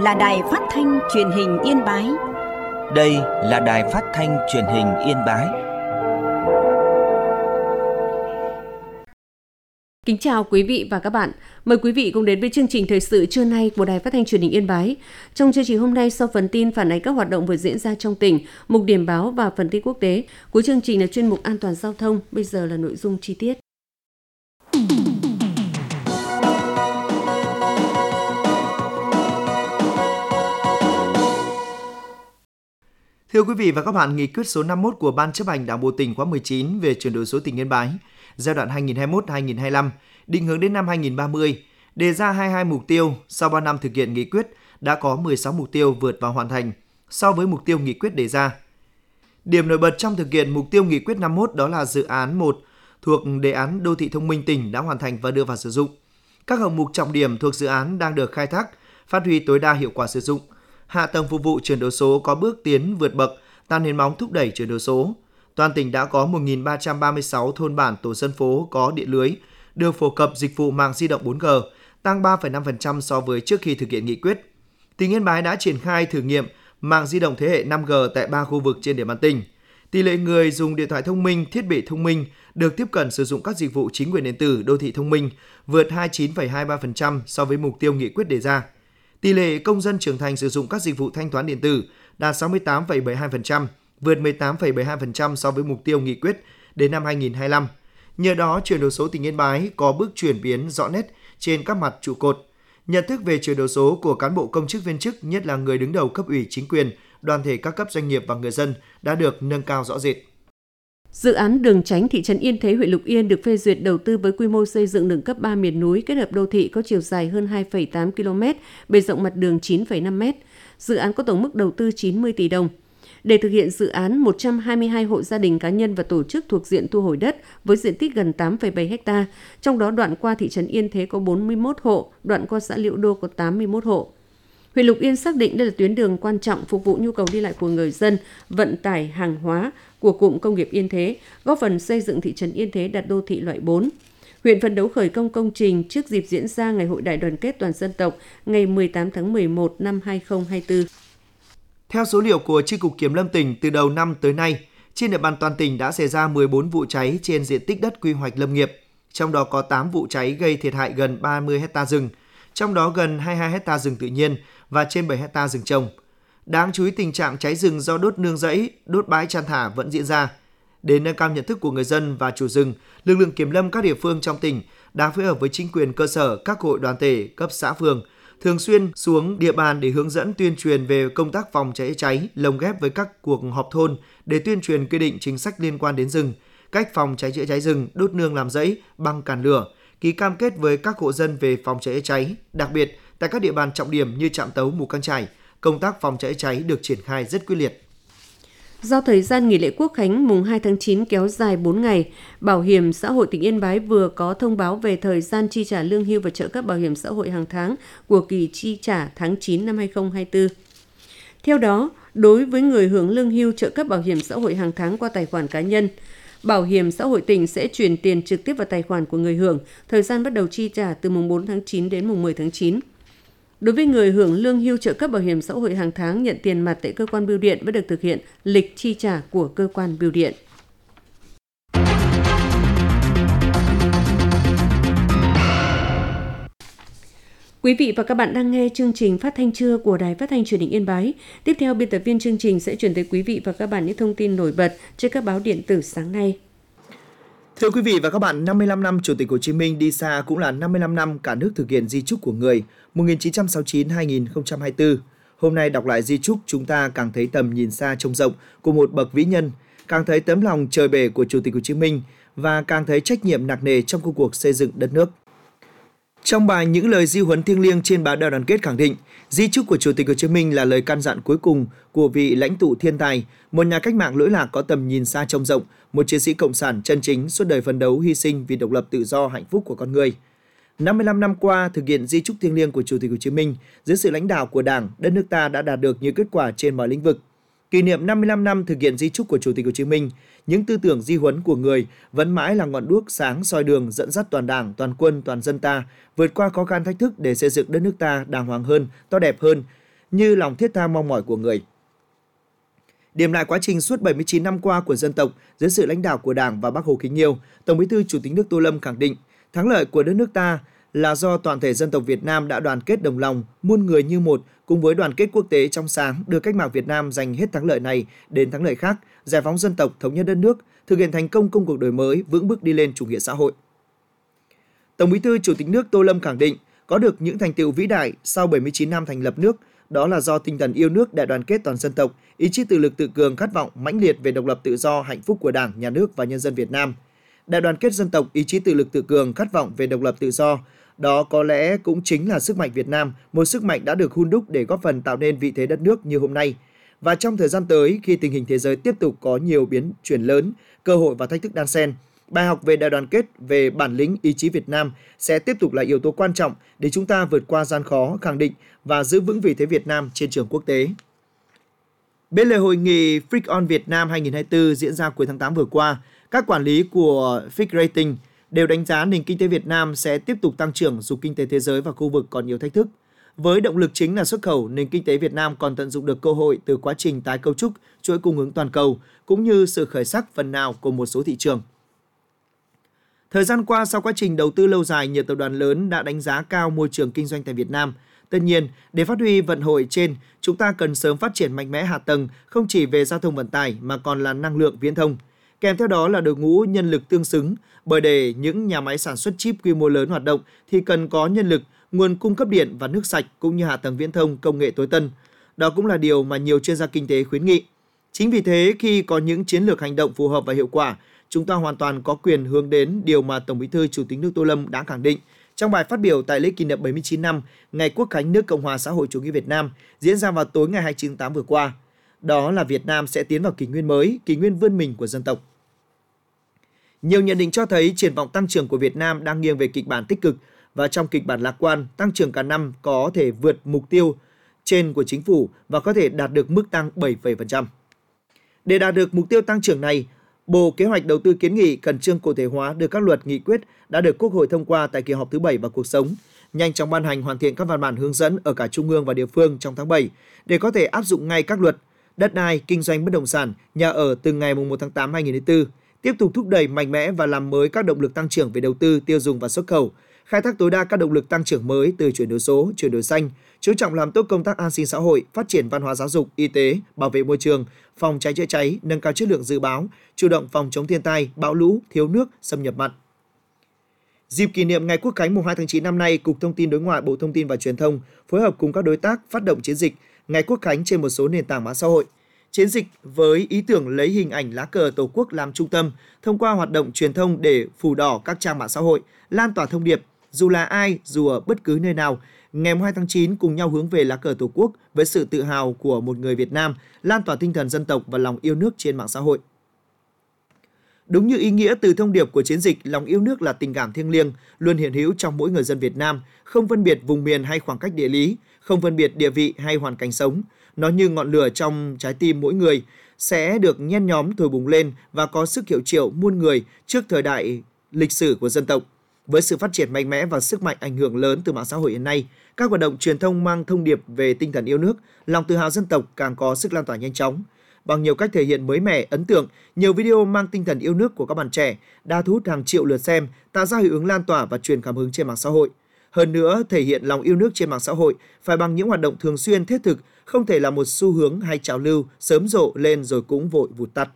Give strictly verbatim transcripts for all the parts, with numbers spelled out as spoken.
là đài phát thanh truyền hình Yên Bái. Đây là đài phát thanh truyền hình Yên Bái. Kính chào quý vị và các bạn. Mời quý vị cùng đến với chương trình thời sự trưa nay của Đài Phát thanh Truyền hình Yên Bái. Trong chương trình hôm nay, sau phần tin phản ánh các hoạt động vừa diễn ra trong tỉnh, mục điểm báo và phần tin quốc tế, cuối chương trình là chuyên mục an toàn giao thông. Bây giờ là nội dung chi tiết. Thưa quý vị và các bạn, nghị quyết số năm mươi mốt của Ban Chấp hành Đảng bộ tỉnh khóa mười chín về chuyển đổi số tỉnh Yên Bái giai đoạn hai nghìn không trăm hai mươi mốt đến hai nghìn không trăm hai mươi lăm, định hướng đến năm hai nghìn không trăm ba mươi, đề ra hai mươi hai mục tiêu. Sau ba năm thực hiện nghị quyết, đã có mười sáu mục tiêu vượt và hoàn thành so với mục tiêu nghị quyết đề ra. Điểm nổi bật trong thực hiện mục tiêu nghị quyết năm mươi mốt đó là dự án một thuộc đề án đô thị thông minh tỉnh đã hoàn thành và đưa vào sử dụng. Các hạng mục trọng điểm thuộc dự án đang được khai thác, phát huy tối đa hiệu quả sử dụng. Hạ tầng phục vụ chuyển đổi số có bước tiến vượt bậc, tạo nền móng thúc đẩy chuyển đổi số. Toàn tỉnh đã có một nghìn ba trăm ba mươi sáu thôn bản tổ dân phố có điện lưới, được phổ cập dịch vụ mạng di động bốn G, tăng ba phẩy năm phần trăm so với trước khi thực hiện nghị quyết. Tỉnh Yên Bái đã triển khai thử nghiệm mạng di động thế hệ năm G tại ba khu vực trên địa bàn tỉnh. Tỷ lệ người dùng điện thoại thông minh, thiết bị thông minh được tiếp cận sử dụng các dịch vụ chính quyền điện tử, đô thị thông minh vượt hai mươi chín phẩy hai mươi ba phần trăm so với mục tiêu nghị quyết đề ra. Tỷ lệ công dân trưởng thành sử dụng các dịch vụ thanh toán điện tử đạt sáu mươi tám phẩy bảy mươi hai phần trăm, vượt mười tám phẩy bảy mươi hai phần trăm so với mục tiêu nghị quyết đến năm hai nghìn không trăm hai mươi lăm. Nhờ đó, chuyển đổi số tỉnh Yên Bái có bước chuyển biến rõ nét trên các mặt trụ cột. Nhận thức về chuyển đổi số của cán bộ công chức viên chức, nhất là người đứng đầu cấp ủy chính quyền, đoàn thể các cấp doanh nghiệp và người dân đã được nâng cao rõ rệt. Dự án đường tránh thị trấn Yên Thế, huyện Lục Yên được phê duyệt đầu tư với quy mô xây dựng đường cấp ba miền núi kết hợp đô thị có chiều dài hơn hai phẩy tám ki lô mét, bề rộng mặt đường chín phẩy năm mét. Dự án có tổng mức đầu tư chín mươi tỷ đồng. Để thực hiện dự án, một trăm hai mươi hai hộ gia đình, cá nhân và tổ chức thuộc diện thu hồi đất với diện tích gần tám phẩy bảy héc ta, trong đó đoạn qua thị trấn Yên Thế có bốn mươi mốt hộ, đoạn qua xã Liễu Đô có tám mươi mốt hộ. Huyện Lục Yên xác định đây là tuyến đường quan trọng phục vụ nhu cầu đi lại của người dân, vận tải hàng hóa của cụm công nghiệp Yên Thế, góp phần xây dựng thị trấn Yên Thế đạt đô thị loại bốn. Huyện phấn đấu khởi công công trình trước dịp diễn ra Ngày hội đại đoàn kết toàn dân tộc ngày mười tám tháng mười một năm hai nghìn không trăm hai mươi tư. Theo số liệu của Chi cục Kiểm lâm tỉnh, từ đầu năm tới nay, trên địa bàn toàn tỉnh đã xảy ra mười bốn vụ cháy trên diện tích đất quy hoạch lâm nghiệp, trong đó có tám vụ cháy gây thiệt hại gần ba mươi héc ta rừng, trong đó gần hai mươi hai héc ta rừng tự nhiên và trên bảy héc ta rừng trồng. Đáng chú ý, tình trạng cháy rừng do đốt nương rẫy, đốt bãi chăn thả vẫn diễn ra. Để nâng cao nhận thức của người dân và chủ rừng, lực lượng kiểm lâm các địa phương trong tỉnh đã phối hợp với chính quyền cơ sở, các hội đoàn thể, cấp xã phường, thường xuyên xuống địa bàn để hướng dẫn tuyên truyền về công tác phòng cháy cháy, lồng ghép với các cuộc họp thôn để tuyên truyền quy định chính sách liên quan đến rừng, cách phòng cháy chữa cháy rừng, đốt nương làm rẫy, băng cản lửa, ký cam kết với các hộ dân về phòng cháy cháy. Đặc biệt, tại các địa bàn trọng điểm như Trạm Tấu, Mù Căng Chải, công tác phòng cháy cháy được triển khai rất quyết liệt. Do thời gian nghỉ lễ Quốc khánh mùng hai tháng chín kéo dài bốn ngày, Bảo hiểm xã hội tỉnh Yên Bái vừa có thông báo về thời gian chi trả lương hưu và trợ cấp bảo hiểm xã hội hàng tháng của kỳ chi trả tháng chín năm hai nghìn không trăm hai mươi tư. Theo đó, đối với người hưởng lương hưu trợ cấp bảo hiểm xã hội hàng tháng qua tài khoản cá nhân, Bảo hiểm xã hội tỉnh sẽ chuyển tiền trực tiếp vào tài khoản của người hưởng, thời gian bắt đầu chi trả từ mùng bốn tháng chín đến mùng mười tháng chín. Đối với người hưởng lương hưu trợ cấp bảo hiểm xã hội hàng tháng nhận tiền mặt tại cơ quan bưu điện vẫn được thực hiện lịch chi trả của cơ quan bưu điện. Quý vị và các bạn đang nghe chương trình Phát thanh trưa của Đài Phát thanh Truyền hình Yên Bái. Tiếp theo, biên tập viên chương trình sẽ chuyển tới quý vị và các bạn những thông tin nổi bật trên các báo điện tử sáng nay. Thưa quý vị và các bạn, năm mươi lăm năm Chủ tịch Hồ Chí Minh đi xa cũng là năm mươi lăm năm cả nước thực hiện di chúc của người một nghìn chín trăm sáu mươi chín đến hai nghìn không trăm hai mươi tư. Hôm nay đọc lại di chúc, chúng ta càng thấy tầm nhìn xa trông rộng của một bậc vĩ nhân, càng thấy tấm lòng trời bể của Chủ tịch Hồ Chí Minh và càng thấy trách nhiệm nặng nề trong công cuộc xây dựng đất nước. Trong bài Những lời di huấn thiêng liêng trên báo Đại đoàn kết khẳng định, di chúc của Chủ tịch Hồ Chí Minh là lời căn dặn cuối cùng của vị lãnh tụ thiên tài, một nhà cách mạng lỗi lạc có tầm nhìn xa trông rộng, một chiến sĩ cộng sản chân chính suốt đời phấn đấu hy sinh vì độc lập tự do hạnh phúc của con người. năm mươi lăm năm qua, thực hiện di chúc thiêng liêng của Chủ tịch Hồ Chí Minh, dưới sự lãnh đạo của Đảng, đất nước ta đã đạt được nhiều kết quả trên mọi lĩnh vực. Kỷ niệm năm mươi lăm năm thực hiện di chúc của Chủ tịch Hồ Chí Minh, những tư tưởng di huấn của người vẫn mãi là ngọn đuốc sáng soi đường dẫn dắt toàn Đảng, toàn quân, toàn dân ta vượt qua khó khăn thách thức để xây dựng đất nước ta đàng hoàng hơn, to đẹp hơn. như lòng thiết tha mong mỏi của người. Điểm lại quá trình suốt bảy mươi chín năm qua của dân tộc dưới sự lãnh đạo của Đảng và Bác Hồ kính yêu, Tổng Bí thư Chủ tịch nước Tô Lâm khẳng định thắng lợi của đất nước ta là do toàn thể dân tộc Việt Nam đã đoàn kết đồng lòng, muôn người như một, cùng với đoàn kết quốc tế trong sáng đưa cách mạng Việt Nam giành hết thắng lợi này đến thắng lợi khác, giải phóng dân tộc, thống nhất đất nước, thực hiện thành công công cuộc đổi mới, vững bước đi lên chủ nghĩa xã hội. Tổng Bí thư Chủ tịch nước Tô Lâm khẳng định có được những thành tựu vĩ đại sau bảy mươi chín năm thành lập nước, đó là do tinh thần yêu nước, đại đoàn kết toàn dân tộc, ý chí tự lực tự cường, khát vọng mãnh liệt về độc lập tự do, hạnh phúc của Đảng, Nhà nước và nhân dân Việt Nam. Đại đoàn kết dân tộc, ý chí tự lực tự cường, khát vọng về độc lập tự do, đó có lẽ cũng chính là sức mạnh Việt Nam, một sức mạnh đã được hun đúc để góp phần tạo nên vị thế đất nước như hôm nay. Và trong thời gian tới, khi tình hình thế giới tiếp tục có nhiều biến chuyển lớn, cơ hội và thách thức đan xen, bài học về đại đoàn kết, về bản lĩnh ý chí Việt Nam sẽ tiếp tục là yếu tố quan trọng để chúng ta vượt qua gian khó, khẳng định và giữ vững vị thế Việt Nam trên trường quốc tế. Bên lề hội nghị Fitch on Việt Nam hai không hai tư diễn ra cuối tháng tám vừa qua, các quản lý của Fitch Rating đều đánh giá nền kinh tế Việt Nam sẽ tiếp tục tăng trưởng dù kinh tế thế giới và khu vực còn nhiều thách thức. Với động lực chính là xuất khẩu, nền kinh tế Việt Nam còn tận dụng được cơ hội từ quá trình tái cấu trúc chuỗi cung ứng toàn cầu, cũng như sự khởi sắc phần nào của một số thị trường. Thời gian qua, sau quá trình đầu tư lâu dài, nhiều tập đoàn lớn đã đánh giá cao môi trường kinh doanh tại Việt Nam. Tất nhiên, để phát huy vận hội trên, chúng ta cần sớm phát triển mạnh mẽ hạ tầng, không chỉ về giao thông vận tải mà còn là năng lượng viễn thông. Kèm theo đó là đội ngũ nhân lực tương xứng, bởi để những nhà máy sản xuất chip quy mô lớn hoạt động thì cần có nhân lực, nguồn cung cấp điện và nước sạch cũng như hạ tầng viễn thông công nghệ tối tân. Đó cũng là điều mà nhiều chuyên gia kinh tế khuyến nghị. Chính vì thế, khi có những chiến lược hành động phù hợp và hiệu quả, chúng ta hoàn toàn có quyền hướng đến điều mà Tổng Bí thư Chủ tịch nước Tô Lâm đã khẳng định trong bài phát biểu tại lễ kỷ niệm bảy mươi chín năm Ngày Quốc khánh nước Cộng hòa xã hội chủ nghĩa Việt Nam diễn ra vào tối ngày hai mươi chín tháng tám vừa qua. Đó là Việt Nam sẽ tiến vào kỷ nguyên mới, kỷ nguyên vươn mình của dân tộc. Nhiều nhận định cho thấy triển vọng tăng trưởng của Việt Nam đang nghiêng về kịch bản tích cực và trong kịch bản lạc quan, tăng trưởng cả năm có thể vượt mục tiêu trên của chính phủ và có thể đạt được mức tăng bảy phẩy bảy phần trăm. Để đạt được mục tiêu tăng trưởng này, Bộ Kế hoạch Đầu tư kiến nghị khẩn trương cụ thể hóa đưa các luật nghị quyết đã được Quốc hội thông qua tại kỳ họp thứ bảy vào cuộc sống, nhanh chóng ban hành hoàn thiện các văn bản hướng dẫn ở cả trung ương và địa phương trong tháng bảy để có thể áp dụng ngay các luật đất đai, kinh doanh bất động sản, nhà ở từ ngày mùng một tháng tám năm hai nghìn không trăm hai mươi tư, tiếp tục thúc đẩy mạnh mẽ và làm mới các động lực tăng trưởng về đầu tư, tiêu dùng và xuất khẩu, khai thác tối đa các động lực tăng trưởng mới từ chuyển đổi số, chuyển đổi xanh, chú trọng làm tốt công tác an sinh xã hội, phát triển văn hóa giáo dục, y tế, bảo vệ môi trường, phòng cháy chữa cháy, nâng cao chất lượng dự báo, chủ động phòng chống thiên tai, bão lũ, thiếu nước, xâm nhập mặn. Dịp kỷ niệm Ngày Quốc khánh mùng hai tháng chín năm nay, Cục Thông tin Đối ngoại Bộ Thông tin và Truyền thông phối hợp cùng các đối tác phát động chiến dịch Ngày Quốc khánh trên một số nền tảng mạng xã hội. Chiến dịch với ý tưởng lấy hình ảnh lá cờ Tổ quốc làm trung tâm, thông qua hoạt động truyền thông để phủ đỏ các trang mạng xã hội, lan tỏa thông điệp, dù là ai, dù ở bất cứ nơi nào, ngày hai tháng chín cùng nhau hướng về lá cờ Tổ quốc với sự tự hào của một người Việt Nam, lan tỏa tinh thần dân tộc và lòng yêu nước trên mạng xã hội. Đúng như ý nghĩa từ thông điệp của chiến dịch, lòng yêu nước là tình cảm thiêng liêng, luôn hiện hữu trong mỗi người dân Việt Nam, không phân biệt vùng miền hay khoảng cách địa lý, không phân biệt địa vị hay hoàn cảnh sống. Nó như ngọn lửa trong trái tim mỗi người, sẽ được nhen nhóm thổi bùng lên và có sức hiệu triệu muôn người trước thời đại lịch sử của dân tộc. Với sự phát triển mạnh mẽ và sức mạnh ảnh hưởng lớn từ mạng xã hội hiện nay, các hoạt động truyền thông mang thông điệp về tinh thần yêu nước, lòng tự hào dân tộc càng có sức lan tỏa nhanh chóng. Bằng nhiều cách thể hiện mới mẻ, ấn tượng, nhiều video mang tinh thần yêu nước của các bạn trẻ đã thu hút hàng triệu lượt xem, tạo ra hiệu ứng lan tỏa và truyền cảm hứng trên mạng xã hội. Hơn nữa, thể hiện lòng yêu nước trên mạng xã hội phải bằng những hoạt động thường xuyên thiết thực, không thể là một xu hướng hay trào lưu sớm rộ lên rồi cũng vội vụt tắt.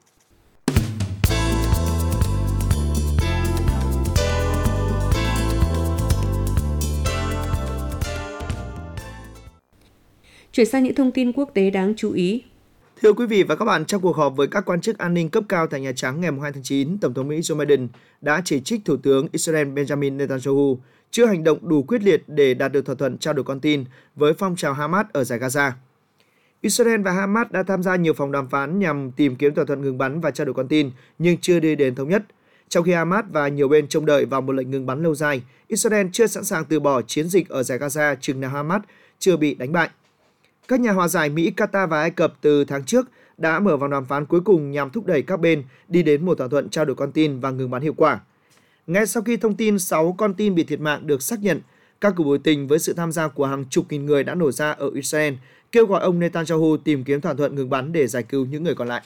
Chuyển sang những thông tin quốc tế đáng chú ý. Thưa quý vị và các bạn, trong cuộc họp với các quan chức an ninh cấp cao tại Nhà Trắng ngày hai tháng chín, Tổng thống Mỹ Joe Biden đã chỉ trích Thủ tướng Israel Benjamin Netanyahu chưa hành động đủ quyết liệt để đạt được thỏa thuận trao đổi con tin với phong trào Hamas ở dải Gaza. Israel và Hamas đã tham gia nhiều vòng đàm phán nhằm tìm kiếm thỏa thuận ngừng bắn và trao đổi con tin, nhưng chưa đi đến thống nhất. Trong khi Hamas và nhiều bên trông đợi vào một lệnh ngừng bắn lâu dài, Israel chưa sẵn sàng từ bỏ chiến dịch ở dải Gaza chừng nào Hamas chưa bị đánh bại. Các nhà hòa giải Mỹ, Qatar và Ai Cập từ tháng trước đã mở vòng đàm phán cuối cùng nhằm thúc đẩy các bên đi đến một thỏa thuận trao đổi con tin và ngừng bắn hiệu quả. Ngay sau khi thông tin sáu con tin bị thiệt mạng được xác nhận, Các cuộc biểu tình với sự tham gia của hàng chục nghìn người đã nổ ra ở Israel, kêu gọi ông Netanyahu tìm kiếm thỏa thuận ngừng bắn để giải cứu những người còn lại.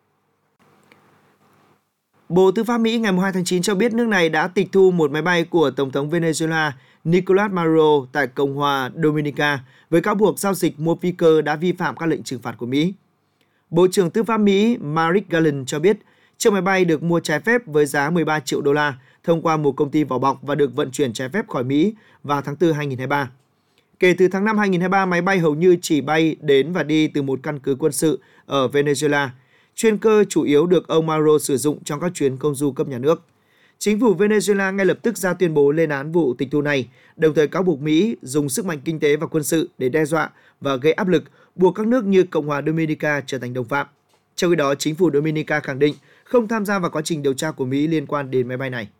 Bộ Tư pháp Mỹ ngày hai tháng chín cho biết nước này đã tịch thu một máy bay của Tổng thống Venezuela Nicolas Maduro tại Cộng hòa Dominica với cáo buộc giao dịch mua phi cơ đã vi phạm các lệnh trừng phạt của Mỹ. Bộ trưởng Tư pháp Mỹ Merrick Garland cho biết chiếc máy bay được mua trái phép với giá mười ba triệu đô la thông qua một công ty vỏ bọc và được vận chuyển trái phép khỏi Mỹ vào tháng tư hai nghìn không trăm hai mươi ba. Kể từ tháng năm hai nghìn không trăm hai mươi ba, máy bay hầu như chỉ bay đến và đi từ một căn cứ quân sự ở Venezuela. Chuyên cơ chủ yếu được ông Maduro sử dụng trong các chuyến công du cấp nhà nước. Chính phủ Venezuela ngay lập tức ra tuyên bố lên án vụ tịch thu này, đồng thời cáo buộc Mỹ dùng sức mạnh kinh tế và quân sự để đe dọa và gây áp lực, buộc các nước như Cộng hòa Dominica trở thành đồng phạm. Trong khi đó, chính phủ Dominica khẳng định không tham gia vào quá trình điều tra của Mỹ liên quan đến máy bay này.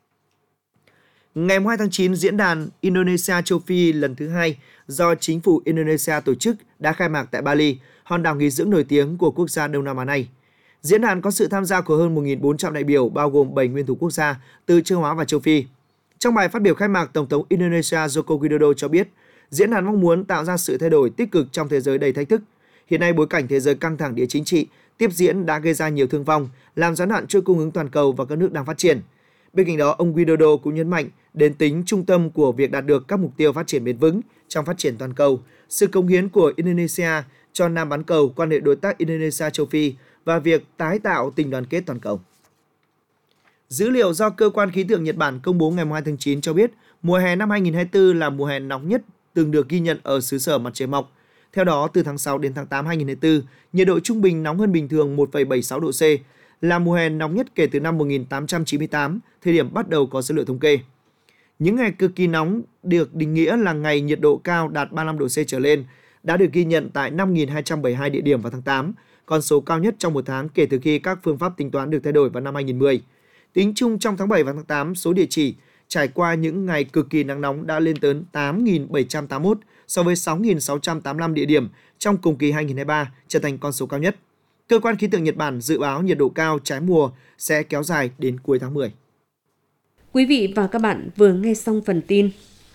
Ngày hai tháng chín, diễn đàn Indonesia châu Phi lần thứ hai do chính phủ Indonesia tổ chức đã khai mạc tại Bali, hòn đảo nghỉ dưỡng nổi tiếng của quốc gia Đông Nam Á này. Diễn đàn có sự tham gia của hơn một nghìn bốn trăm đại biểu bao gồm bảy nguyên thủ quốc gia từ châu Á và châu Phi. Trong bài phát biểu khai mạc, Tổng thống Indonesia Joko Widodo cho biết diễn đàn mong muốn tạo ra sự thay đổi tích cực trong thế giới đầy thách thức. Hiện nay, bối cảnh thế giới căng thẳng địa chính trị tiếp diễn đã gây ra nhiều thương vong, làm gián đoạn chuỗi cung ứng toàn cầu và các nước đang phát triển. Bên cạnh đó, ông Widodo cũng nhấn mạnh đến tính trung tâm của việc đạt được các mục tiêu phát triển bền vững trong phát triển toàn cầu, sự cống hiến của Indonesia cho Nam bán cầu, quan hệ đối tác Indonesia châu Phi và việc tái tạo tình đoàn kết toàn cầu. Dữ liệu do Cơ quan Khí tượng Nhật Bản công bố ngày hai tháng chín cho biết mùa hè năm hai nghìn không trăm hai mươi tư là mùa hè nóng nhất từng được ghi nhận ở xứ sở mặt trời mọc. Theo đó, từ tháng sáu đến tháng tám hai nghìn không trăm hai mươi tư, nhiệt độ trung bình nóng hơn bình thường một phẩy bảy mươi sáu độ C, là mùa hè nóng nhất kể từ năm một nghìn tám trăm chín mươi tám, thời điểm bắt đầu có số liệu thống kê. Những ngày cực kỳ nóng được định nghĩa là ngày nhiệt độ cao đạt ba mươi lăm độ C trở lên, đã được ghi nhận tại năm nghìn hai trăm bảy mươi hai địa điểm vào tháng tám, con số cao nhất trong một tháng kể từ khi các phương pháp tính toán được thay đổi vào năm hai nghìn không trăm mười. Tính chung trong tháng bảy và tháng tám, số địa chỉ trải qua những ngày cực kỳ nắng nóng đã lên tới tám nghìn bảy trăm tám mươi mốt so với sáu nghìn sáu trăm tám mươi lăm địa điểm trong cùng kỳ hai nghìn không trăm hai mươi ba, trở thành con số cao nhất. Cơ quan khí tượng Nhật Bản dự báo nhiệt độ cao trái mùa sẽ kéo dài đến cuối tháng mười. Quý vị và các bạn vừa nghe xong phần tin.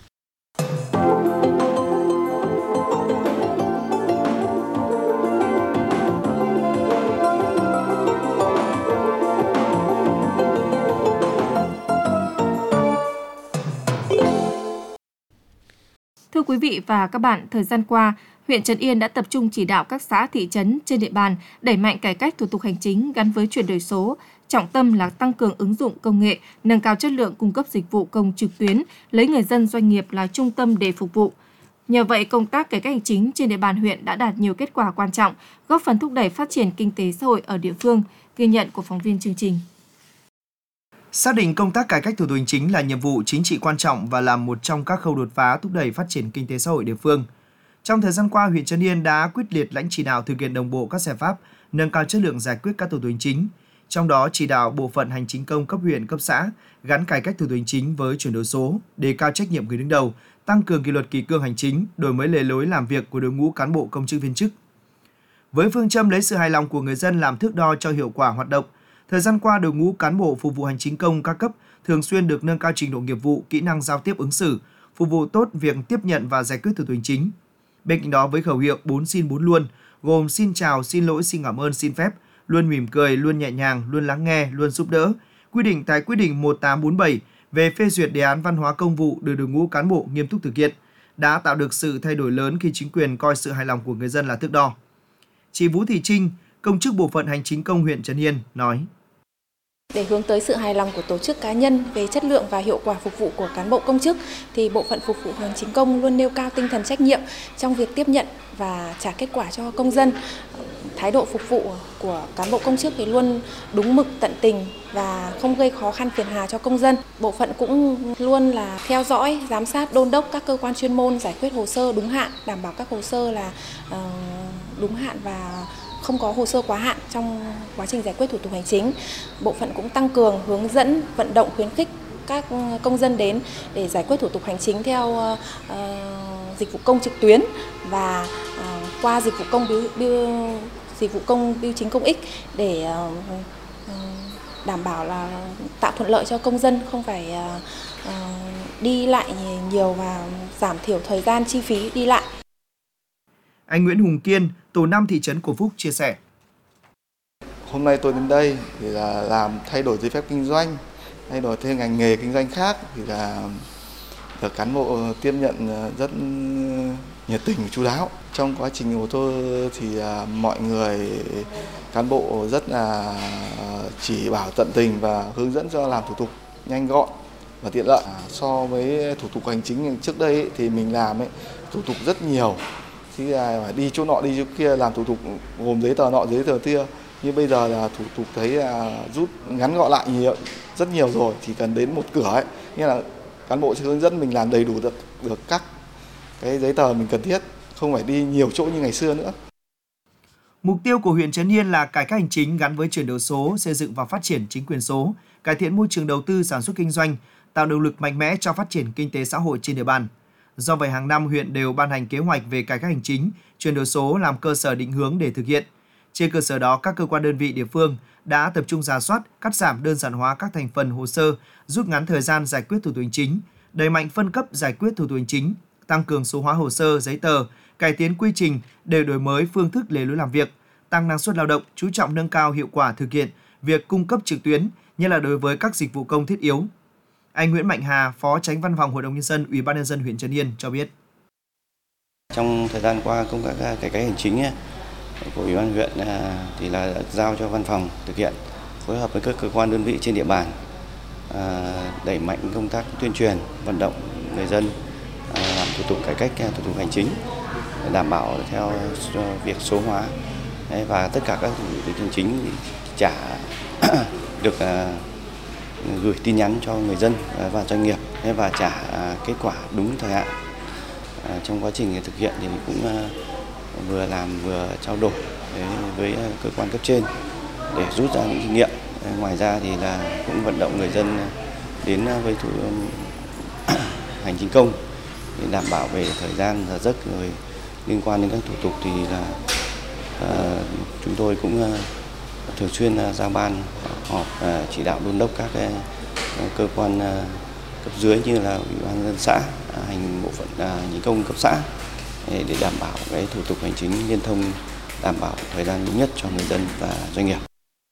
Thưa quý vị và các bạn, thời gian qua, huyện Trấn Yên đã tập trung chỉ đạo các xã thị trấn trên địa bàn đẩy mạnh cải cách thủ tục hành chính gắn với chuyển đổi số, trọng tâm là tăng cường ứng dụng công nghệ, nâng cao chất lượng cung cấp dịch vụ công trực tuyến, lấy người dân doanh nghiệp là trung tâm để phục vụ. Nhờ vậy, công tác cải cách hành chính trên địa bàn huyện đã đạt nhiều kết quả quan trọng, góp phần thúc đẩy phát triển kinh tế xã hội ở địa phương, ghi nhận của phóng viên chương trình. Xác định công tác cải cách thủ tục hành chính là nhiệm vụ chính trị quan trọng và là một trong các khâu đột phá thúc đẩy phát triển kinh tế xã hội địa phương. Trong thời gian qua, huyện Trấn Yên đã quyết liệt lãnh chỉ đạo thực hiện đồng bộ các giải pháp nâng cao chất lượng giải quyết các thủ tục hành chính. Trong đó, chỉ đạo bộ phận hành chính công cấp huyện, cấp xã gắn cải cách thủ tục hành chính với chuyển đổi số, đề cao trách nhiệm người đứng đầu, tăng cường kỷ luật kỷ cương hành chính, đổi mới lề lối làm việc của đội ngũ cán bộ công chức viên chức. Với phương châm lấy sự hài lòng của người dân làm thước đo cho hiệu quả hoạt động, thời gian qua, đội ngũ cán bộ phục vụ hành chính công các cấp thường xuyên được nâng cao trình độ nghiệp vụ, kỹ năng giao tiếp ứng xử, phục vụ tốt việc tiếp nhận và giải quyết thủ tục hành chính. Bên cạnh đó, với khẩu hiệu bốn xin bốn luôn, gồm xin chào, xin lỗi, xin cảm ơn, xin phép, luôn mỉm cười, luôn nhẹ nhàng, luôn lắng nghe, luôn giúp đỡ, quy định tại quyết định một tám bốn bảy về phê duyệt đề án văn hóa công vụ được đội ngũ cán bộ nghiêm túc thực hiện, đã tạo được sự thay đổi lớn khi chính quyền coi sự hài lòng của người dân là thước đo. Chị Vũ Thị Trinh, công chức bộ phận hành chính công huyện Trấn Yên nói: Để hướng tới sự hài lòng của tổ chức cá nhân về chất lượng và hiệu quả phục vụ của cán bộ công chức, thì bộ phận phục vụ hành chính công luôn nêu cao tinh thần trách nhiệm trong việc tiếp nhận và trả kết quả cho công dân. Thái độ phục vụ của cán bộ công chức thì luôn đúng mực, tận tình và không gây khó khăn phiền hà cho công dân. Bộ phận cũng luôn là theo dõi, giám sát, đôn đốc các cơ quan chuyên môn giải quyết hồ sơ đúng hạn, đảm bảo các hồ sơ là uh, đúng hạn và không có hồ sơ quá hạn trong quá trình giải quyết thủ tục hành chính. Bộ phận cũng tăng cường hướng dẫn, vận động, khuyến khích các công dân đến để giải quyết thủ tục hành chính theo uh, dịch vụ công trực tuyến và uh, qua dịch vụ công biêu, biêu, dịch vụ công bưu chính công ích để uh, uh, đảm bảo là tạo thuận lợi cho công dân, không phải đi lại nhiều và giảm thiểu thời gian chi phí đi lại. Anh Nguyễn Hùng Kiên, tổ năm thị trấn Cổ Phúc chia sẻ. Hôm nay tôi đến đây thì là làm thay đổi giấy phép kinh doanh, thay đổi thêm ngành nghề kinh doanh khác, thì là được cán bộ tiếp nhận rất nhiệt tình, chu đáo. Trong quá trình của tôi thì mọi người, cán bộ rất là chỉ bảo tận tình và hướng dẫn cho làm thủ tục nhanh gọn và tiện lợi. So với thủ tục hành chính trước đây thì mình làm ấy, thủ tục rất nhiều, thì là phải đi chỗ nọ đi chỗ kia làm thủ tục gồm giấy tờ nọ giấy tờ kia. Nhưng bây giờ là thủ tục thấy là rút ngắn gọn lại nhiều, rất nhiều rồi, chỉ cần đến một cửa ấy, nghĩa là cán bộ sẽ hướng dẫn mình làm đầy đủ được được các cái giấy tờ mình cần thiết, không phải đi nhiều chỗ như ngày xưa nữa. Mục tiêu của huyện Trấn Yên là cải cách hành chính gắn với chuyển đổi số, xây dựng và phát triển chính quyền số, cải thiện môi trường đầu tư sản xuất kinh doanh, tạo động lực mạnh mẽ cho phát triển kinh tế xã hội trên địa bàn. Do vậy, hàng năm huyện đều ban hành kế hoạch về cải cách hành chính, chuyển đổi số làm cơ sở định hướng để thực hiện. Trên cơ sở đó, các cơ quan đơn vị địa phương đã tập trung rà soát, cắt giảm đơn giản hóa các thành phần hồ sơ, rút ngắn thời gian giải quyết thủ tục hành chính, đẩy mạnh phân cấp giải quyết thủ tục hành chính, tăng cường số hóa hồ sơ, giấy tờ, cải tiến quy trình để đổi mới phương thức lề lối làm việc, tăng năng suất lao động, chú trọng nâng cao hiệu quả thực hiện việc cung cấp trực tuyến, nhất là đối với các dịch vụ công thiết yếu. Anh Nguyễn Mạnh Hà, Phó Chánh Văn phòng Hội đồng Nhân dân, Ủy ban Nhân dân huyện Trấn Yên cho biết. Trong thời gian qua, công tác cải cách hành chính của Ủy ban huyện thì là giao cho văn phòng thực hiện, phối hợp với các cơ quan đơn vị trên địa bàn, đẩy mạnh công tác tuyên truyền, vận động người dân làm thủ tục cải cách thủ tục hành chính, đảm bảo theo việc số hóa và tất cả các thủ tục hành chính trả được gửi tin nhắn cho người dân và doanh nghiệp và trả kết quả đúng thời hạn. Trong quá trình thực hiện thì cũng vừa làm vừa trao đổi với cơ quan cấp trên để rút ra những kinh nghiệm. Ngoài ra thì là cũng vận động người dân đến với thủ hành chính công để đảm bảo về thời gian giờ giấc, rồi liên quan đến các thủ tục thì là uh, chúng tôi cũng uh, thường xuyên uh, giao ban họp uh, chỉ đạo đôn đốc các uh, cơ quan uh, cấp dưới như là Ủy ban nhân dân xã, uh, hành bộ phận uh, hành chính công cấp xã để đảm bảo cái thủ tục hành chính liên thông, đảm bảo thời gian đúng nhất cho người dân và doanh nghiệp.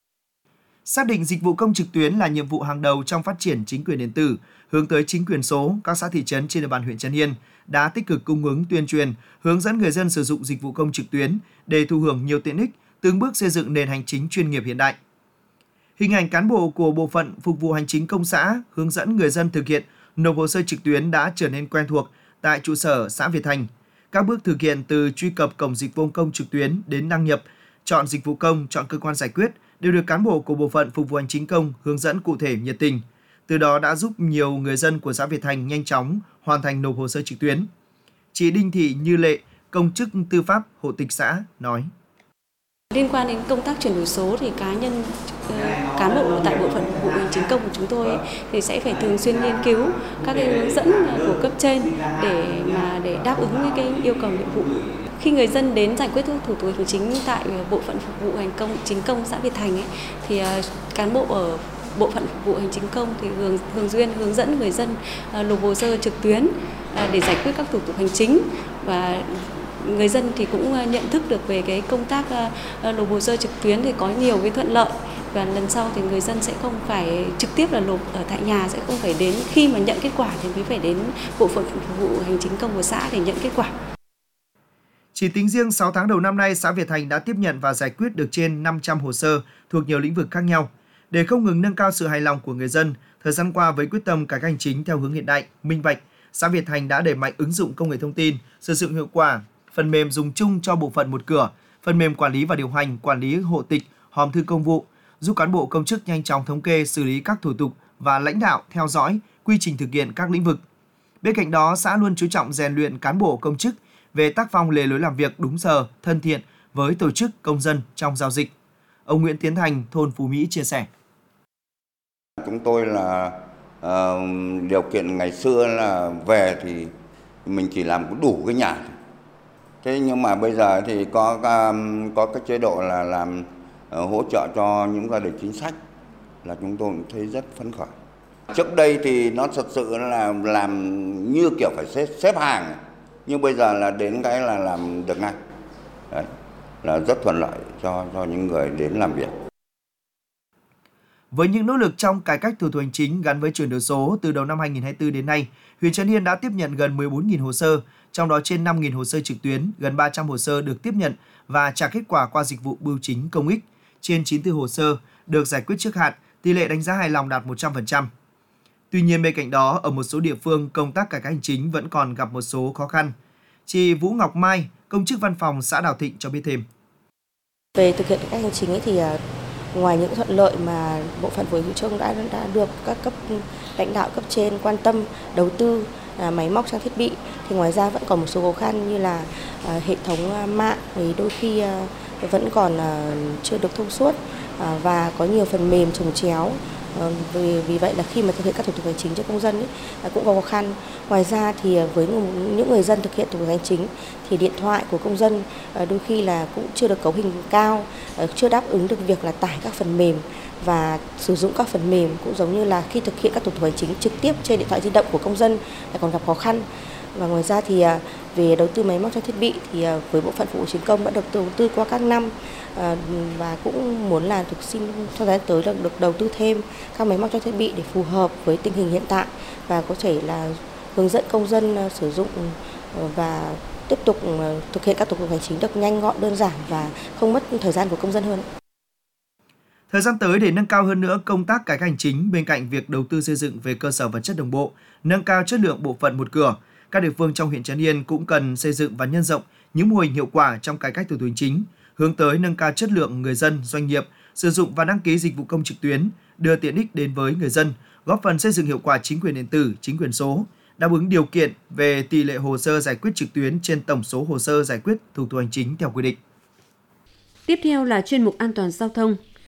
Xác định dịch vụ công trực tuyến là nhiệm vụ hàng đầu trong phát triển chính quyền điện tử, hướng tới chính quyền số, các xã thị trấn trên địa bàn huyện Trấn Yên đã tích cực cung ứng tuyên truyền, hướng dẫn người dân sử dụng dịch vụ công trực tuyến để thụ hưởng nhiều tiện ích, từng bước xây dựng nền hành chính chuyên nghiệp hiện đại. Hình ảnh cán bộ của bộ phận phục vụ hành chính công xã hướng dẫn người dân thực hiện nộp hồ sơ trực tuyến đã trở nên quen thuộc tại trụ sở xã Việt Thành. Các bước thực hiện từ truy cập cổng dịch vụ công trực tuyến đến đăng nhập, chọn dịch vụ công, chọn cơ quan giải quyết đều được cán bộ của bộ phận phục vụ hành chính công hướng dẫn cụ thể, nhiệt tình. Từ đó đã giúp nhiều người dân của xã Việt Thành nhanh chóng hoàn thành nộp hồ sơ trực tuyến. Chị Đinh Thị Như Lệ, công chức tư pháp hộ tịch xã nói: Liên quan đến công tác chuyển đổi số thì cá nhân cán bộ tại bộ phận phục vụ hành chính công của chúng tôi thì sẽ phải thường xuyên nghiên cứu các cái hướng dẫn của cấp trên để mà để đáp ứng với cái yêu cầu nhiệm vụ. Khi người dân đến giải quyết thủ tục hành chính tại bộ phận phục vụ hành công chính công xã Việt Thành ấy, thì cán bộ ở bộ phận phục vụ hành chính công thì thường thường xuyên hướng dẫn người dân nộp hồ sơ trực tuyến để giải quyết các thủ tục hành chính, và người dân thì cũng nhận thức được về cái công tác nộp hồ sơ trực tuyến thì có nhiều cái thuận lợi, và lần sau thì người dân sẽ không phải trực tiếp là nộp ở tại nhà, sẽ không phải đến khi mà nhận kết quả thì mới phải đến bộ phận phục vụ hành chính công của xã để nhận kết quả. Chỉ tính riêng sáu tháng đầu năm nay, xã Việt Thành đã tiếp nhận và giải quyết được trên năm trăm hồ sơ thuộc nhiều lĩnh vực khác nhau. Để không ngừng nâng cao sự hài lòng của người dân, thời gian qua với quyết tâm cải cách hành chính theo hướng hiện đại, minh bạch, xã Việt Thành đã đẩy mạnh ứng dụng công nghệ thông tin, sử dụng hiệu quả phần mềm dùng chung cho bộ phận một cửa, phần mềm quản lý và điều hành, quản lý hộ tịch, hòm thư công vụ, giúp cán bộ công chức nhanh chóng thống kê, xử lý các thủ tục và lãnh đạo theo dõi quy trình thực hiện các lĩnh vực. Bên cạnh đó, xã luôn chú trọng rèn luyện cán bộ công chức về tác phong lề lối làm việc đúng giờ, thân thiện với tổ chức công dân trong giao dịch. Ông Nguyễn Tiến Thành, thôn Phú Mỹ chia sẻ: Chúng tôi là uh, điều kiện ngày xưa là về thì mình chỉ làm có đủ cái nhà. Thế nhưng mà bây giờ thì có um, có cái chế độ là làm uh, hỗ trợ cho những gia đình chính sách. là chúng tôi cũng thấy rất phấn khởi. Trước đây thì nó thật sự là làm như kiểu phải xếp, xếp hàng, nhưng bây giờ là đến cái là làm được ngay. Đấy, là rất thuận lợi cho, cho những người đến làm việc. Với những nỗ lực trong cải cách thủ tục hành chính gắn với chuyển đổi số từ đầu năm hai nghìn không trăm hai mươi tư đến nay, huyện Trấn Yên đã tiếp nhận gần mười bốn nghìn hồ sơ, trong đó trên năm nghìn hồ sơ trực tuyến, gần ba trăm hồ sơ được tiếp nhận và trả kết quả qua dịch vụ bưu chính công ích. Trên chín mươi tư hồ sơ được giải quyết trước hạn, tỷ lệ đánh giá hài lòng đạt một trăm phần trăm. Tuy nhiên, bên cạnh đó, ở một số địa phương, công tác cải cách hành chính vẫn còn gặp một số khó khăn. Chị Vũ Ngọc Mai, công chức văn phòng xã Đào Thịnh cho biết thêm. Về thực hiện cải cách hành chính ấy thì ngoài những thuận lợi mà bộ phận Vụ Hành Chính đã đã được các cấp lãnh đạo cấp trên quan tâm đầu tư máy móc trang thiết bị, thì ngoài ra vẫn còn một số khó khăn như là hệ thống mạng thì đôi khi vẫn còn chưa được thông suốt và có nhiều phần mềm chồng chéo. Vì, vì vậy là khi mà thực hiện các thủ tục hành chính cho công dân ấy, cũng có khó khăn. Ngoài ra thì với những người dân thực hiện thủ tục hành chính thì điện thoại của công dân đôi khi là cũng chưa được cấu hình cao, chưa đáp ứng được việc là tải các phần mềm và sử dụng các phần mềm, cũng giống như là khi thực hiện các thủ tục hành chính trực tiếp trên điện thoại di động của công dân lại còn gặp khó khăn. Và ngoài ra thì về đầu tư máy móc trang thiết bị thì với bộ phận Vụ Hành Chính công đã được đầu tư qua các năm và cũng muốn là được xin trong thời gian tới là được đầu tư thêm các máy móc trang thiết bị để phù hợp với tình hình hiện tại và có thể là hướng dẫn công dân sử dụng và tiếp tục thực hiện các thủ tục hành chính được nhanh gọn, đơn giản và không mất thời gian của công dân hơn. Thời gian tới, để nâng cao hơn nữa công tác cải cách hành chính, bên cạnh việc đầu tư xây dựng về cơ sở vật chất đồng bộ, nâng cao chất lượng bộ phận một cửa, các địa phương trong huyện Trấn Yên cũng cần xây dựng và nhân rộng những mô hình hiệu quả trong cải cách thủ tục hành chính, hướng tới nâng cao chất lượng người dân, doanh nghiệp sử dụng và đăng ký dịch vụ công trực tuyến, đưa tiện ích đến với người dân, góp phần xây dựng hiệu quả chính quyền điện tử, chính quyền số, đáp ứng điều kiện về tỷ lệ hồ sơ giải quyết trực tuyến trên tổng số hồ sơ giải quyết thủ tục hành chính theo quy định. Tiếp theo là chuyên mục an toàn giao thông.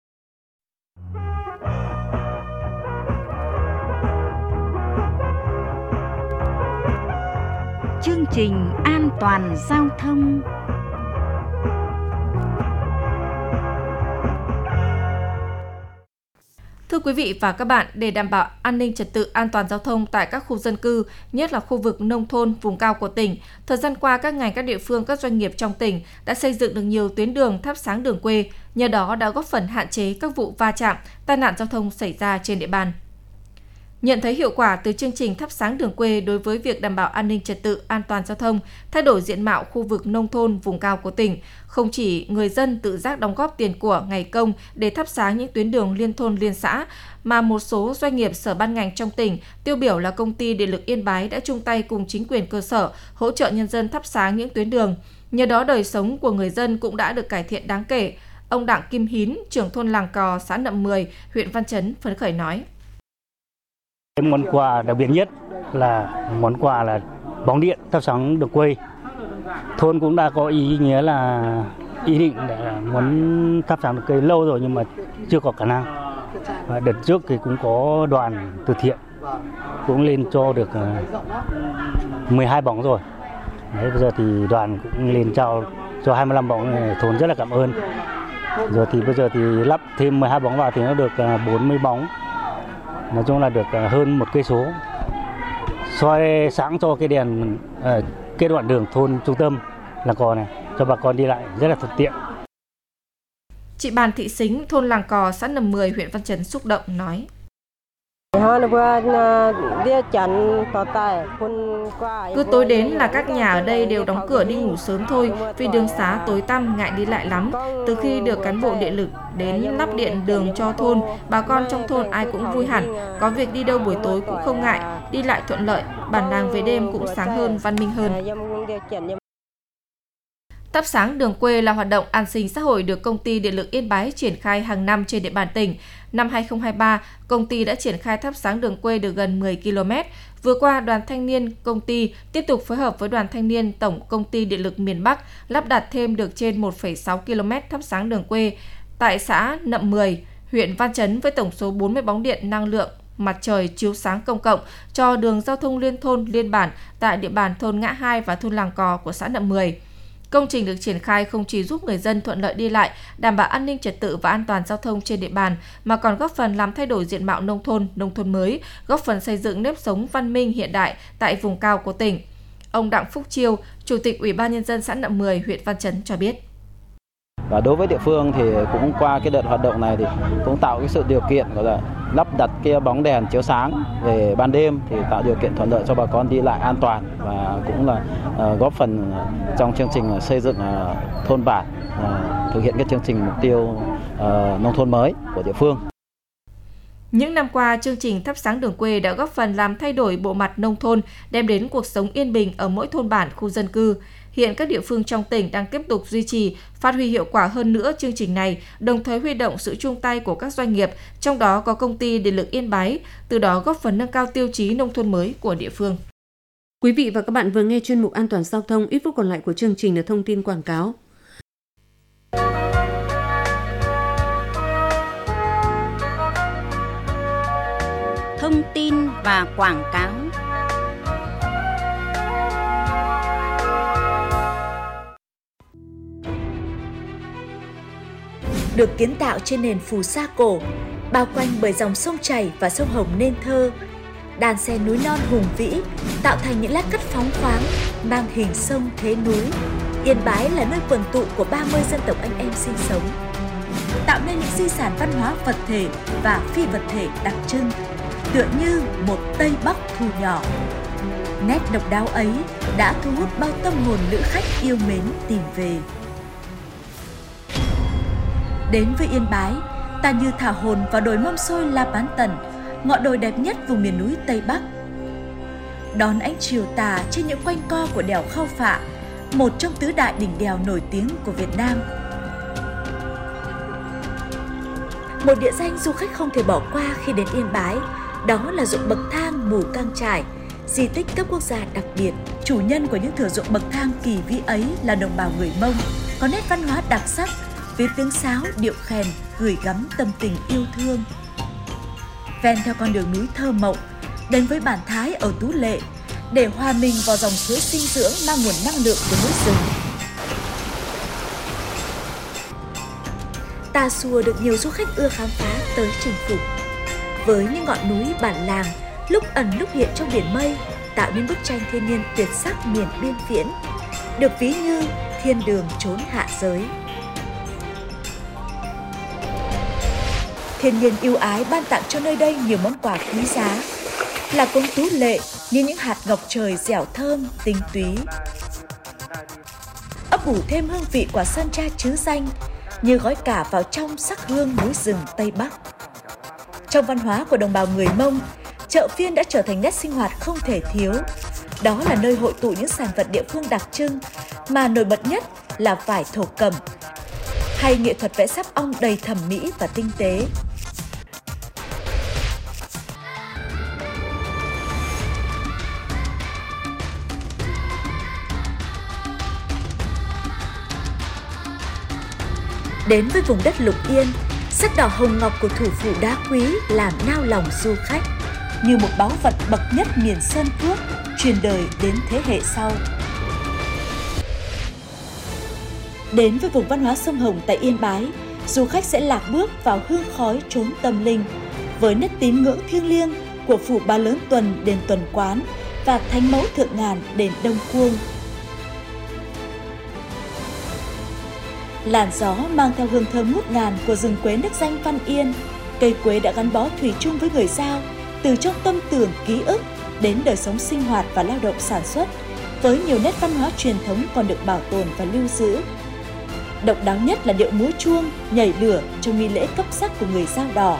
Chương trình an toàn giao thông. Thưa quý vị và các bạn, để đảm bảo an ninh trật tự an toàn giao thông tại các khu dân cư, nhất là khu vực nông thôn, vùng cao của tỉnh, thời gian qua các ngành, các địa phương, các doanh nghiệp trong tỉnh đã xây dựng được nhiều tuyến đường thắp sáng đường quê, nhờ đó đã góp phần hạn chế các vụ va chạm, tai nạn giao thông xảy ra trên địa bàn. Nhận thấy hiệu quả từ chương trình thắp sáng đường quê đối với việc đảm bảo an ninh trật tự, an toàn giao thông, thay đổi diện mạo khu vực nông thôn, vùng cao của tỉnh, không chỉ người dân tự giác đóng góp tiền của, ngày công để thắp sáng những tuyến đường liên thôn, liên xã, mà một số doanh nghiệp, sở ban ngành trong tỉnh, tiêu biểu là Công ty Điện lực Yên Bái đã chung tay cùng chính quyền cơ sở hỗ trợ nhân dân thắp sáng những tuyến đường. Nhờ đó đời sống của người dân cũng đã được cải thiện đáng kể. Ông Đặng Kim Hín, trưởng thôn Làng Cò, xã Nậm Mười, huyện Văn Chấn phấn khởi nói. Món quà đặc biệt nhất là món quà là bóng điện thắp sáng đường quê. Thôn cũng đã có ý nghĩa là ý định để muốn thắp sáng đường quê lâu rồi nhưng mà chưa có khả năng. Và đợt trước thì cũng có đoàn từ thiện cũng lên cho được mười hai bóng rồi. Đấy, bây giờ thì đoàn cũng lên trao cho hai mươi lăm bóng này, thôn rất là cảm ơn. Rồi thì bây giờ thì lắp thêm mười hai bóng vào thì nó được bốn mươi bóng. Nói chung là được hơn một cây số, soi sáng cho cái đèn uh, cái đoạn đường thôn trung tâm Làng Cò này cho bà con đi lại rất là thuận tiện. Chị Bàn Thị Sính, thôn Làng Cò, xã Nậm Mười, huyện Văn Chấn xúc động nói. Cứ tối đến là các nhà ở đây đều đóng cửa đi ngủ sớm thôi vì đường xá tối tăm, ngại đi lại lắm. Từ khi được cán bộ điện lực đến lắp điện đường cho thôn, bà con trong thôn ai cũng vui hẳn, có việc đi đâu buổi tối cũng không ngại, đi lại thuận lợi, bản làng về đêm cũng sáng hơn, văn minh hơn. Thắp sáng đường quê là hoạt động an sinh xã hội được Công ty Điện lực Yên Bái triển khai hàng năm trên địa bàn tỉnh. Năm hai không hai ba, công ty đã triển khai thắp sáng đường quê được gần mười ki lô mét. Vừa qua, đoàn thanh niên công ty tiếp tục phối hợp với đoàn thanh niên Tổng Công ty Điện lực miền Bắc lắp đặt thêm được trên một phẩy sáu ki lô mét thắp sáng đường quê tại xã Nậm Mười, huyện Văn Chấn với tổng số bốn mươi bóng điện năng lượng mặt trời chiếu sáng công cộng cho đường giao thông liên thôn liên bản tại địa bàn thôn Ngã Hai và thôn Làng Cò của xã Nậm Mười. Công trình được triển khai không chỉ giúp người dân thuận lợi đi lại, đảm bảo an ninh trật tự và an toàn giao thông trên địa bàn, mà còn góp phần làm thay đổi diện mạo nông thôn, nông thôn mới, góp phần xây dựng nếp sống văn minh hiện đại tại vùng cao của tỉnh. Ông Đặng Phúc Chiêu, Chủ tịch Ủy ban Nhân dân xã Nậm Mười, huyện Văn Chấn cho biết. Và đối với địa phương thì cũng qua cái đợt hoạt động này thì cũng tạo cái sự điều kiện gọi là lắp đặt cái bóng đèn chiếu sáng về ban đêm thì tạo điều kiện thuận lợi cho bà con đi lại an toàn và cũng là uh, góp phần trong chương trình xây dựng uh, thôn bản, uh, thực hiện cái chương trình mục tiêu uh, nông thôn mới của địa phương. Những năm qua, chương trình thắp sáng đường quê đã góp phần làm thay đổi bộ mặt nông thôn, đem đến cuộc sống yên bình ở mỗi thôn bản, khu dân cư. Hiện các địa phương trong tỉnh đang tiếp tục duy trì, phát huy hiệu quả hơn nữa chương trình này, đồng thời huy động sự chung tay của các doanh nghiệp, trong đó có công ty Điện lực Yên Bái, từ đó góp phần nâng cao tiêu chí nông thôn mới của địa phương. Quý vị và các bạn vừa nghe chuyên mục An toàn giao thông, ít phút còn lại của chương trình là thông tin quảng cáo. Thông tin và quảng cáo. Được kiến tạo trên nền phù sa cổ, bao quanh bởi dòng sông chảy và sông Hồng nên thơ, đàn xen núi non hùng vĩ tạo thành những lát cắt phóng khoáng mang hình sông thế núi. Yên Bái là nơi quần tụ của ba mươi dân tộc anh em sinh sống, tạo nên những di sản văn hóa vật thể và phi vật thể đặc trưng, tựa như một Tây Bắc thu nhỏ. Nét độc đáo ấy đã thu hút bao tâm hồn lữ khách yêu mến tìm về. Đến với Yên Bái, ta như thả hồn vào đồi mâm xôi La Bán Tần, ngọn đồi đẹp nhất vùng miền núi Tây Bắc. Đón ánh chiều tà trên những quanh co của đèo Khao Phạ, một trong tứ đại đỉnh đèo nổi tiếng của Việt Nam. Một địa danh du khách không thể bỏ qua khi đến Yên Bái, đó là ruộng bậc thang Mù Cang Chải, di tích cấp quốc gia đặc biệt. Chủ nhân của những thửa ruộng bậc thang kỳ vĩ ấy là đồng bào người Mông, có nét văn hóa đặc sắc, với tiếng sáo, điệu khèn gửi gắm tâm tình yêu thương. Ven theo con đường núi thơ mộng, đến với bản Thái ở Tú Lệ, để hòa mình vào dòng suối sinh dưỡng mang nguồn năng lượng của núi rừng. Tà Xùa được nhiều du khách ưa khám phá tới chinh phục. Với những ngọn núi bản làng, lúc ẩn lúc hiện trong biển mây, tạo nên bức tranh thiên nhiên tuyệt sắc miền biên viễn, được ví như thiên đường chốn hạ giới. Thiên nhiên ưu ái ban tặng cho nơi đây nhiều món quà quý giá, là cống Tú Lệ như những hạt ngọc trời dẻo thơm, tinh túy. Ấp ủ thêm hương vị quả sơn tra trứ danh, như gói cả vào trong sắc hương núi rừng Tây Bắc. Trong văn hóa của đồng bào người Mông, chợ phiên đã trở thành nét sinh hoạt không thể thiếu. Đó là nơi hội tụ những sản vật địa phương đặc trưng, mà nổi bật nhất là vải thổ cẩm, hay nghệ thuật vẽ sáp ong đầy thẩm mỹ và tinh tế. Đến với vùng đất Lục Yên, sắc đỏ hồng ngọc của thủ phủ đá quý làm nao lòng du khách, như một báu vật bậc nhất miền Sơn Cước, truyền đời đến thế hệ sau. Đến với vùng văn hóa sông Hồng tại Yên Bái, du khách sẽ lạc bước vào hương khói chốn tâm linh, với nét tín ngưỡng thiêng liêng của phủ Ba Lớn Tuần đền Tuần Quán và Thánh Mẫu Thượng Ngàn đền Đông Cuông. Làn gió mang theo hương thơm ngút ngàn của rừng quế nước danh Văn Yên. Cây quế đã gắn bó thủy chung với người Dao, từ trong tâm tưởng ký ức đến đời sống sinh hoạt và lao động sản xuất, với nhiều nét văn hóa truyền thống còn được bảo tồn và lưu giữ. Độc đáo nhất là điệu múa chuông, nhảy lửa trong nghi lễ cấp sắc của người Dao Đỏ.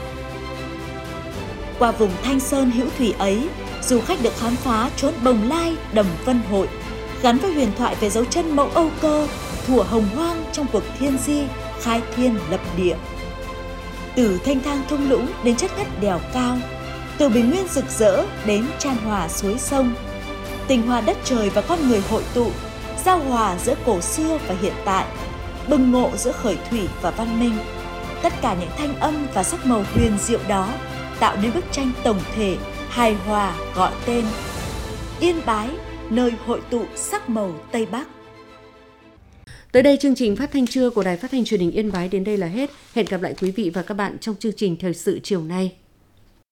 Qua vùng Thanh Sơn hữu thủy ấy, du khách được khám phá chốn Bồng Lai, Đầm Vân Hội, gắn với huyền thoại về dấu chân mẫu Âu Cơ, thủa hồng hoang trong cuộc thiên di, khai thiên lập địa. Từ thanh thang thung lũng đến chất ngất đèo cao, từ bình nguyên rực rỡ đến chan hòa suối sông, tình hòa đất trời và con người hội tụ, giao hòa giữa cổ xưa và hiện tại, bừng ngộ giữa khởi thủy và văn minh. Tất cả những thanh âm và sắc màu huyền diệu đó tạo nên bức tranh tổng thể, hài hòa gọi tên Yên Bái, nơi hội tụ sắc màu Tây Bắc. Tới đây chương trình phát thanh trưa của Đài Phát thanh Truyền hình Yên Bái đến đây là hết. Hẹn gặp lại quý vị và các bạn trong chương trình thời sự chiều nay.